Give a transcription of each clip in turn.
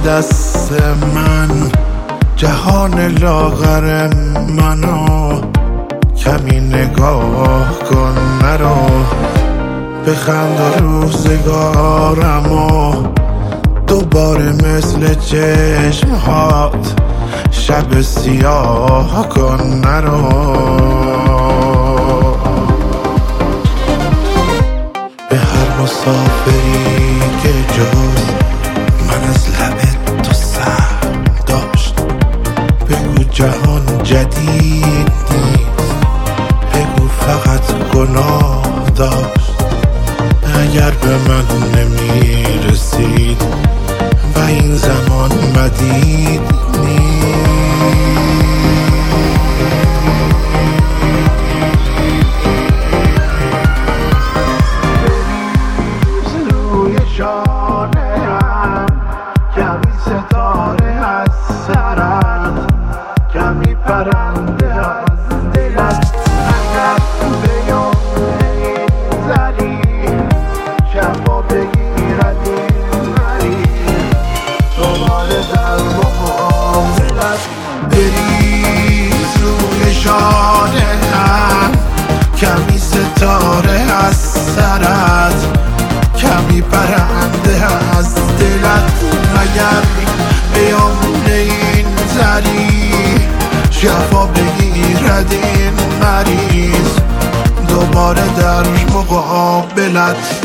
دست من جهان لاغر منو کمی نگاه کن مرا بخند و روزگارمو دوباره مثل چشمهات شب سیاه کن مرا به هر مسافری که جز من از لب تو سر داشت بگو جهان جدید نیست بگو فقط گناه داشت اگر به من نمیرسید و این زمان مدید نیست روی شانه‌ام کمی ستاره از سرت کمی پرنده از دلت اگر به یاد این زری شفا بگیرد این مریض دوباره در مقابلت بریز روی شانه‌ام کمی ستاره از سرت کمی پرنده از دلت اگر بیامون این زری شفا بگیرد این مریض دوباره در مقابلت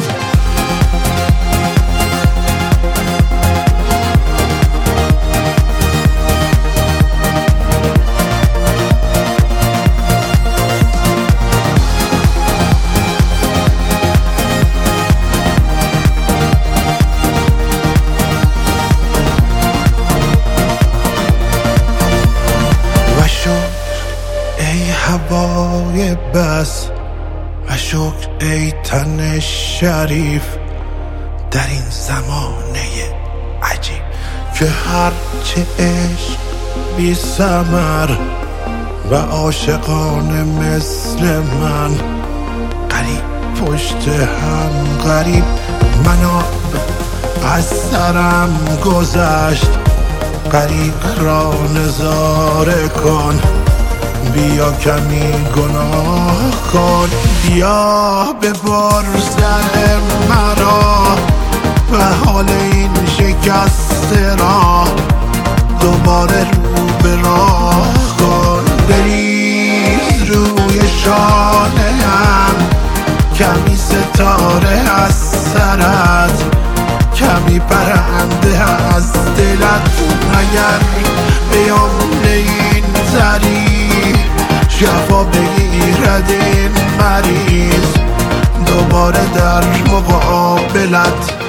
هوای بس و شکر ای تن شریف در این زمانه عجیب که هرچه عشق بی ثمر و عاشقانه مثل من غریب پشت هم غریب منو از سرم گذشت غریب را نظاره کن بیا کمی گناه کن بیا ببر سر مرا و حال این شکسته را دوباره رو به راه کن بریز روی شانه‌ام کمی ستاره از سرت کمی پرنده از دلت اگر بیامون این زری شفا بگیرد این مریض دوباره در مقابلت